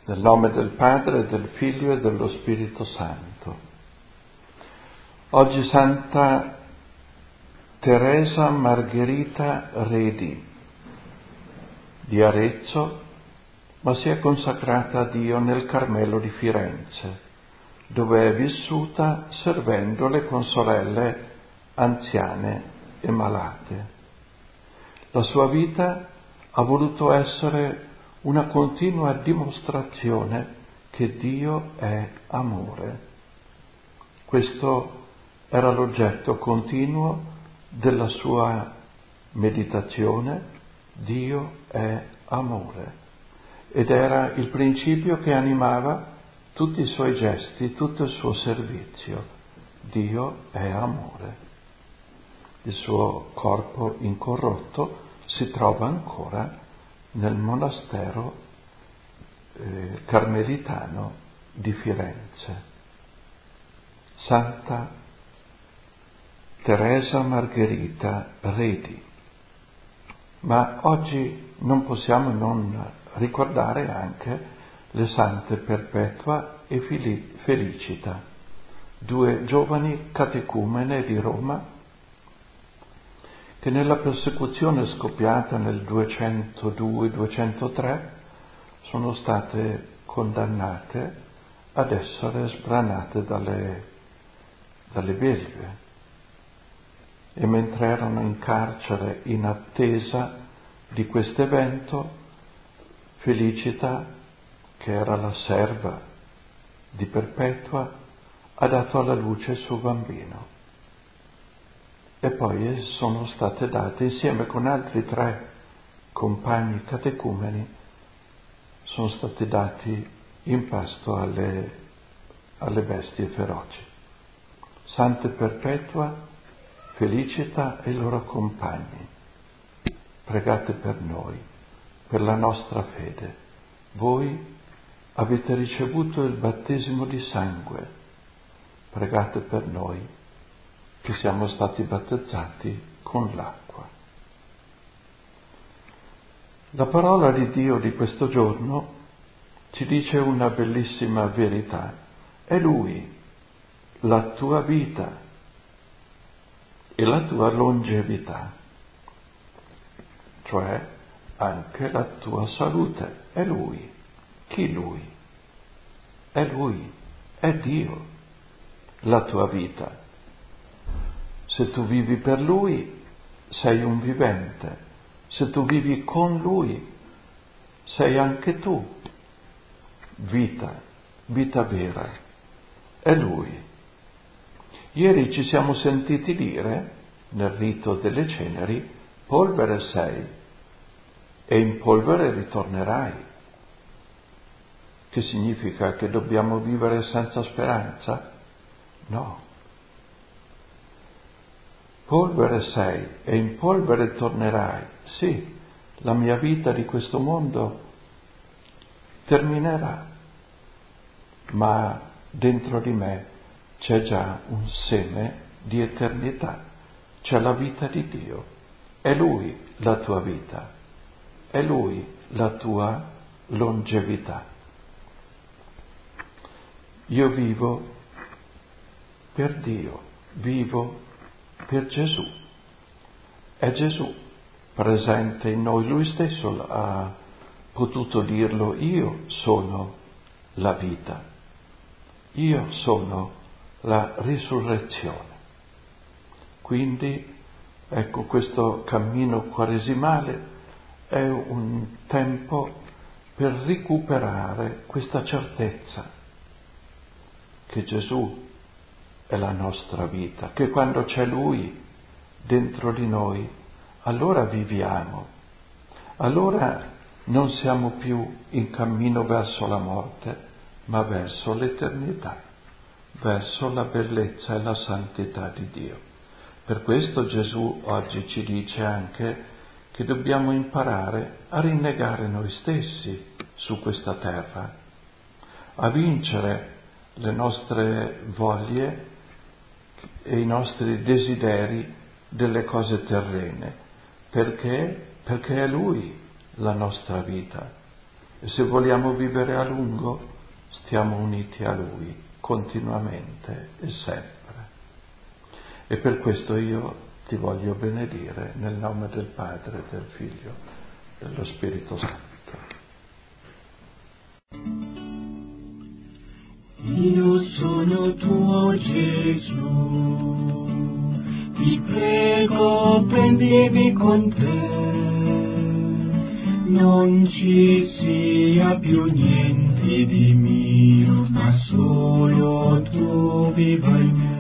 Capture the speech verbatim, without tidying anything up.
Nel nome del Padre, del Figlio e dello Spirito Santo. Oggi Santa Teresa Margherita Redi di Arezzo, ma si è consacrata a Dio nel Carmelo di Firenze, dove è vissuta servendole con sorelle anziane e malate. La sua vita ha voluto essere una continua dimostrazione che Dio è amore. Questo era l'oggetto continuo della sua meditazione: Dio è amore. Ed era il principio che animava tutti i suoi gesti, tutto il suo servizio. Dio è amore. Il suo corpo incorrotto si trova ancora nel monastero eh, carmelitano di Firenze. Santa Teresa Margherita Redi. Ma oggi non possiamo non ricordare anche le sante Perpetua e Felicita, due giovani catecumene di Roma che nella persecuzione scoppiata nel duecentodue duecentotre sono state condannate ad essere sbranate dalle, dalle belve. E mentre erano in carcere in attesa di questo evento, Felicita, che era la serva di Perpetua, ha dato alla luce il suo bambino. E poi sono state date, insieme con altri tre compagni catecumeni, sono stati dati in pasto alle, alle bestie feroci. Sante Perpetua, Felicita e i loro compagni, pregate per noi, per la nostra fede. Voi avete ricevuto il battesimo di sangue, pregate per noi che siamo stati battezzati con l'acqua. La parola di Dio di questo giorno ci dice una bellissima verità: è Lui, la tua vita e la tua longevità, cioè anche la tua salute. È Lui. Chi Lui? È Lui, è Dio, la tua vita. Se tu vivi per Lui, sei un vivente. Se tu vivi con Lui, sei anche tu vita, vita vera. È Lui. Ieri ci siamo sentiti dire, nel rito delle ceneri, polvere sei e in polvere ritornerai. Che significa che dobbiamo vivere senza speranza? No. Polvere sei e in polvere tornerai. Sì, la mia vita di questo mondo terminerà, ma dentro di me c'è già un seme di eternità, c'è la vita di Dio. È Lui la tua vita, è Lui la tua longevità. Io vivo per Dio, vivo per Gesù. È Gesù presente in noi. Lui stesso ha potuto dirlo: io sono la vita, io sono la risurrezione. Quindi ecco, questo cammino quaresimale è un tempo per recuperare questa certezza che Gesù è la nostra vita, che quando c'è Lui dentro di noi, allora viviamo, allora non siamo più in cammino verso la morte, ma verso l'eternità, verso la bellezza e la santità di Dio. Per questo Gesù oggi ci dice anche che dobbiamo imparare a rinnegare noi stessi su questa terra, a vincere le nostre voglie e i nostri desideri delle cose terrene. Perché? Perché è Lui la nostra vita E se vogliamo vivere a lungo, stiamo uniti a Lui continuamente e sempre. E per questo io ti voglio benedire nel nome del Padre, del Figlio, dello Spirito Santo. Io sono tuo Gesù, ti prego prendimi con te, non ci sia più niente di mio, ma solo tu viva in me.